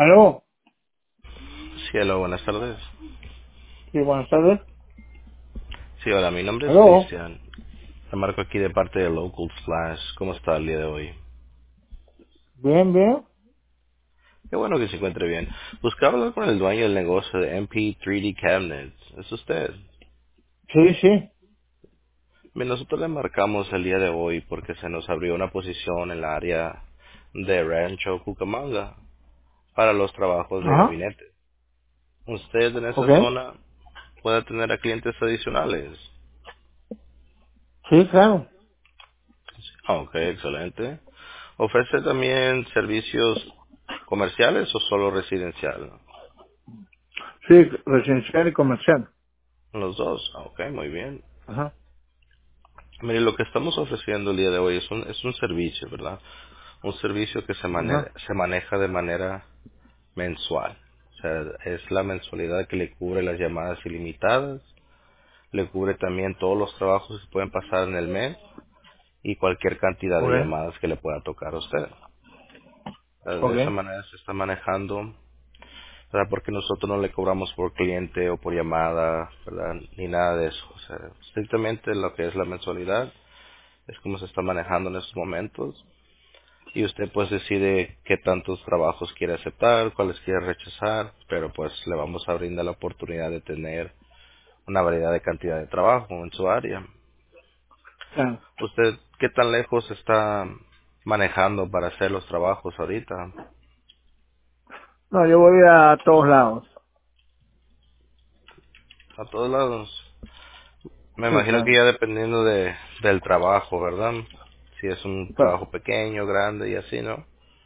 Aló, Sí, hola, buenas tardes. sí, buenas tardes. Sí, hola, mi nombre es Aló, Cristian. Me marco aquí de parte de Local Slash. ¿Cómo está el día de hoy? bien, bien. Qué bueno que se encuentre bien. Buscaba hablar con el dueño del negocio de MP3D Cabinets. ¿Es usted? Sí, sí. Bien, nosotros le marcamos el día de hoy porque se nos abrió una posición en la área de Rancho Cucamonga para los trabajos de Ajá, gabinete. ¿Usted en ok. esa zona puede tener a clientes adicionales? Sí, claro. Ah, ok, excelente. ¿Ofrece también servicios comerciales o solo residencial? Sí, residencial y comercial. Los dos. Ah, ok, muy bien. Ajá, Mire, lo que estamos ofreciendo el día de hoy es un servicio, ¿verdad? Un servicio que ajá, se maneja de manera mensual. O sea, es la mensualidad que le cubre las llamadas ilimitadas, le cubre también todos los trabajos que pueden pasar en el mes y cualquier cantidad ok, de llamadas que le pueda tocar a usted. ok. De esa manera se está manejando, ¿verdad? Porque nosotros no le cobramos por cliente o por llamada, ¿verdad? Ni nada de eso. O sea, estrictamente lo que es la mensualidad es como se está manejando en estos momentos. Y usted pues decide qué tantos trabajos quiere aceptar, cuáles quiere rechazar, pero pues le vamos a brindar la oportunidad de tener una variedad de cantidad de trabajo en su área. Claro. ¿Usted qué tan lejos está manejando para hacer los trabajos ahorita? No, yo voy a todos lados. A todos lados. Me Sí, imagino que claro. ya dependiendo del trabajo, ¿verdad? Si es un Claro, trabajo pequeño, grande y así, ¿no?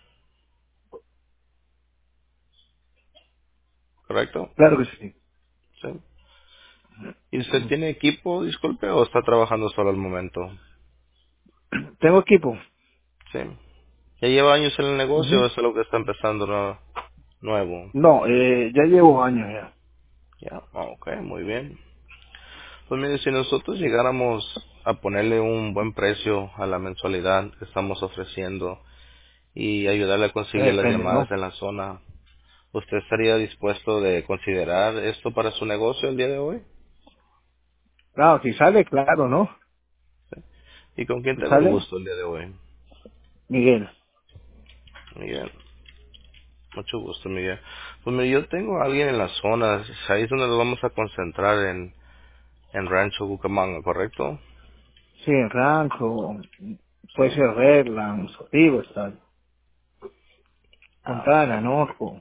¿Correcto? claro que sí. Sí. ¿Y usted tiene equipo, disculpe, o está trabajando solo al momento? Tengo equipo. Sí. ¿Ya lleva años en el negocio o Ujú. es algo que está empezando nuevo? No, ya llevo años ya. Ya, ok, muy bien. Pues mire, si nosotros llegáramos a ponerle un buen precio a la mensualidad que estamos ofreciendo y ayudarle a conseguir las Depende, llamadas ¿no? en la zona, ¿usted estaría dispuesto de considerar esto para su negocio el día de hoy? Claro, si sale, claro, ¿no? ¿Y con quién Si tengo el sale, gusto el día de hoy? Miguel. Miguel, mucho gusto, Miguel. Pues mire, yo tengo a alguien en la zona, ahí es donde nos vamos a concentrar en Rancho Cucamonga, ¿correcto? Sí, en Rancho, Sí. puede ser Redlands, Riverside, Ah, ok. Fontana, Norco.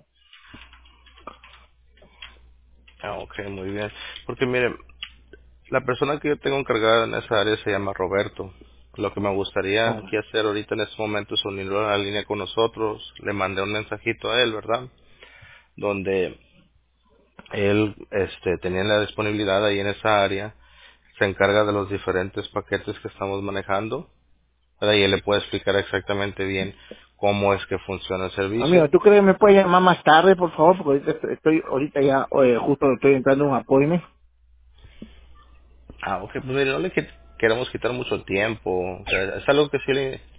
Ah, ok, muy bien. Porque mire, la persona que yo tengo encargada en esa área se llama Roberto. Lo que me gustaría Oh, aquí hacer ahorita en este momento es unirlo a la línea con nosotros. Le mandé un mensajito a él, ¿verdad? Donde él tenía la disponibilidad ahí en esa área. Se encarga de los diferentes paquetes que estamos manejando, ¿verdad? Y él le puede explicar exactamente bien cómo es que funciona el amigo, servicio. ¿tú crees que me puedes llamar más tarde, por favor? Porque ahorita ahorita ya, justo estoy entrando en un appointment. Ah, ok, pues mire, no le queremos quitar mucho tiempo. O sea, es algo que sí le